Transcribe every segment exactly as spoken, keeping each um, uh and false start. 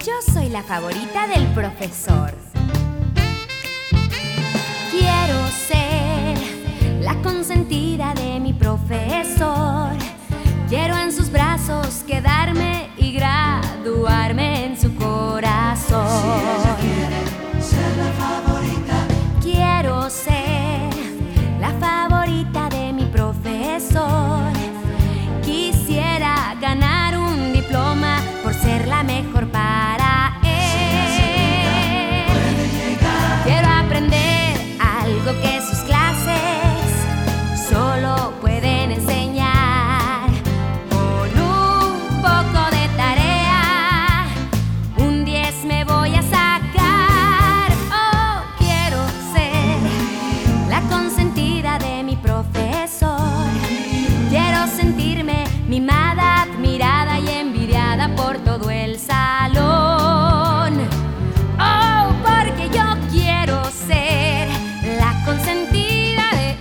Yo soy la favorita del profesor. Quiero ser la consentida de mi profesor. Quiero en sus brazos quedarme y graduarme en su corazón. Si ella quiere ser la favorita, quiero ser la favorita de mi profesor. Quisiera ganar un diploma por ser la mejor para él. puede llegar. Quiero aprender algo que sus clases solo pueden enseñar. Con un poco de tarea, un diez me voy a sacar. Oh, quiero ser la consentida de mi profesor. Quiero sentirme mimada, admirada y envidiada por todo el salón. Oh, porque yo quiero ser la consentida de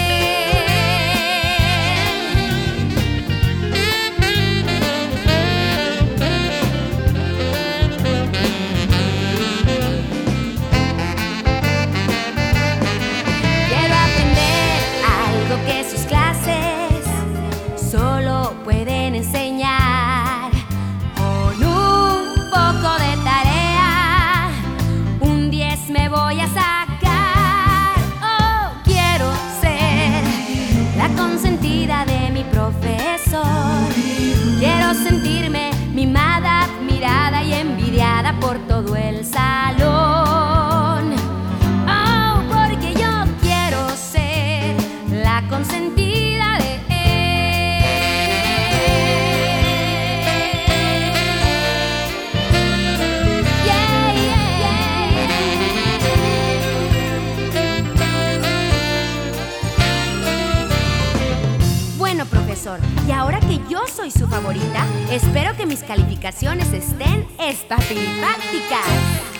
Quiero aprender algo que sus clases solo pueden enseñar. Con un poco de tarea, un diez me voy a sacar. Oh, quiero ser la consentida de mi profesor. Quiero sentirme mimada, admirada y envidiada por todo el salón. Oh, porque yo quiero ser la consentida de Yeah, yeah, yeah. Bueno, profesor, y ahora que yo soy su favorita, espero que mis calificaciones estén espafilipácticas.